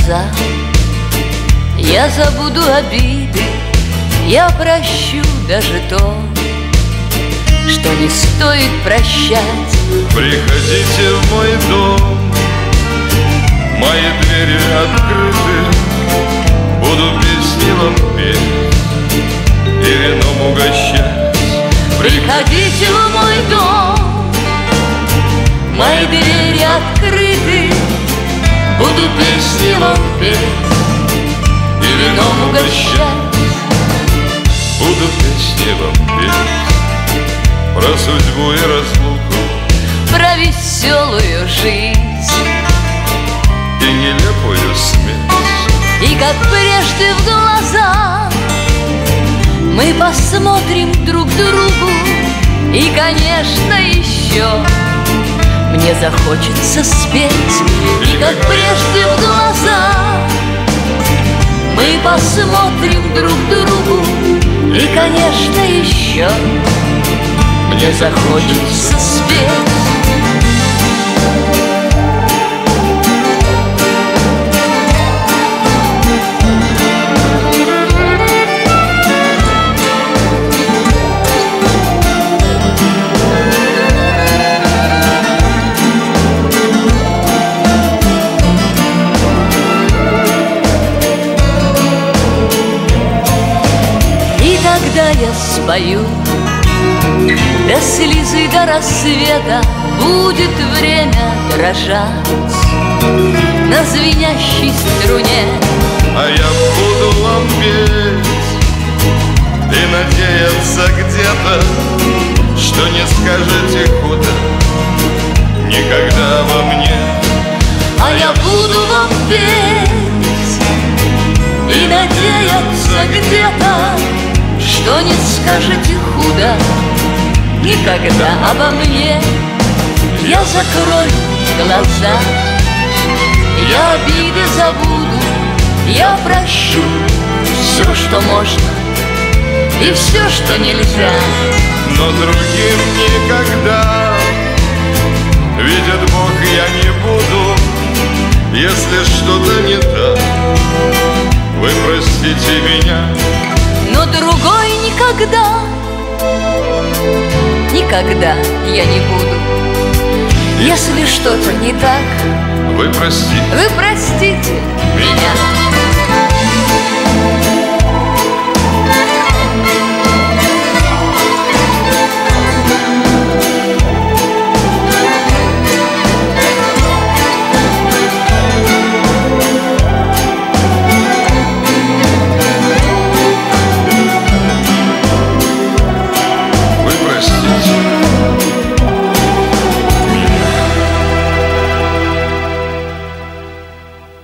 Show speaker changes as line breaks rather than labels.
глаза. Я забуду обиды, я прощу даже то, что не стоит прощать.
Приходите в мой дом, мои двери открыты, буду песни вам петь и вином угощать.
Приходите в мой дом, мои двери открыты, буду песни вам петь и вином угощать.
Буду песни вам петь про судьбу и разлуку,
про веселую жизнь
и нелепую смерть.
И как прежде в глаза мы посмотрим друг другу. И, конечно, еще мне захочется спеть. И как прежде в глаза мы посмотрим друг другу. И, конечно, еще мне захочется спеть. Когда я спою до слезы, до рассвета, будет время дрожать на звенящей струне.
А я буду вам петь и надеяться где-то, что не скажете худо никогда во мне.
А я буду вам петь и надеяться где-то, что не скажете худо никогда обо мне. Я закрою глаза, я обиды забуду, я прощу все, что можно, и все, что нельзя.
Но другим никогда, видит Бог, я не буду. Если что-то не так, вы простите меня.
Но другой никогда, никогда я не буду. Если что-то не так,
вы простите
меня.